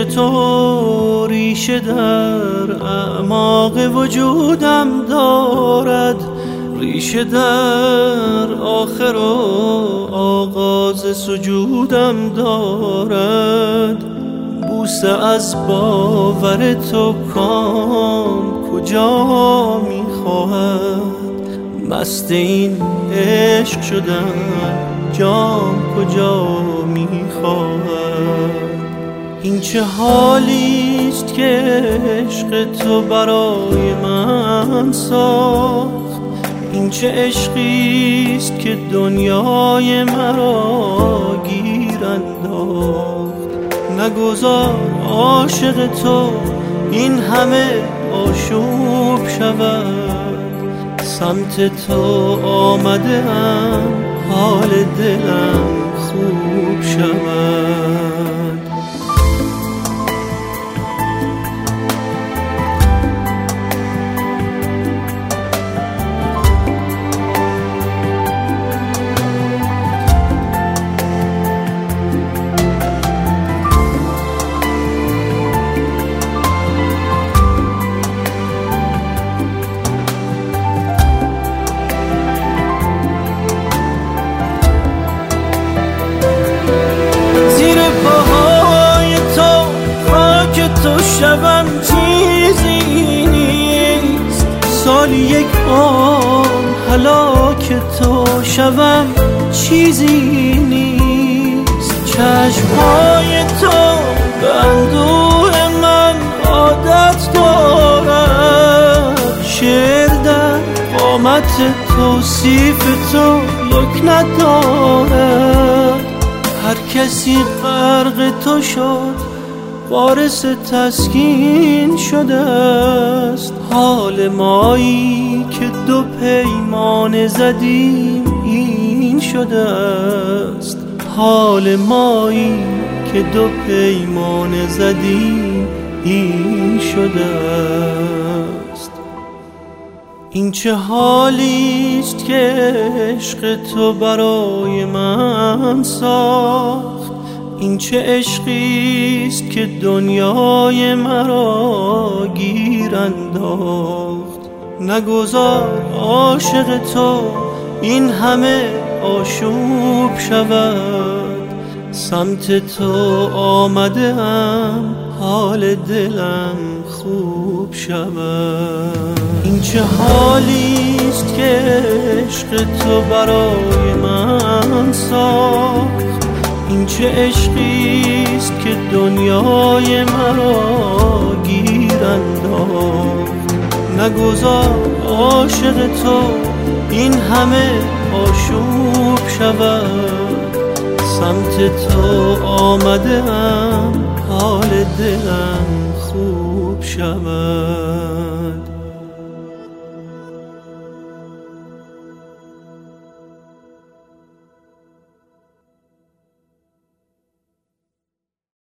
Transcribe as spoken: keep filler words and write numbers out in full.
تو ریشه در اعماق وجودم دارد، ریشه در آخر و آغاز سجودم دارد. بوسه از باور تو کام کجا میخواهد، مست این عشق شدن جام کجا میخواهد. این چه حالیست که عشق تو برای من ساخت، این چه عشقیست که دنیای مرا گیر انداخت. نگذار عاشق تو این همه آشوب شود، سمت تو آمده ام حال دلم خوب شود. شبم چیزی نیست، سالی یک عمر هلاک تو شبم چیزی نیست. چشمهای تو به اندوه من عادت دارد، شعر در قامت توصیف تو لکنت دارد. هر کسی غرق تو شد وارث تسکین شده است، حال مایی که دو پیمان زدیم این شده است. حال مایی که دو پیمان زدیم این شده است. این چه حالیست که عشق تو برای من ساخت، این چه عشقیست که دنیای مرا گیر انداخت. نگذار عاشق تو این همه آشوب شود، سمت تو آمده ام حال دلم خوب شود. این چه حالیست که عشق تو برای من ساخت، این چه عشقیست که دنیای مرا گیر انداخت. نگذار عاشق تو این همه آشوب شود، سمت تو آمده ام حال دلم خوب شود.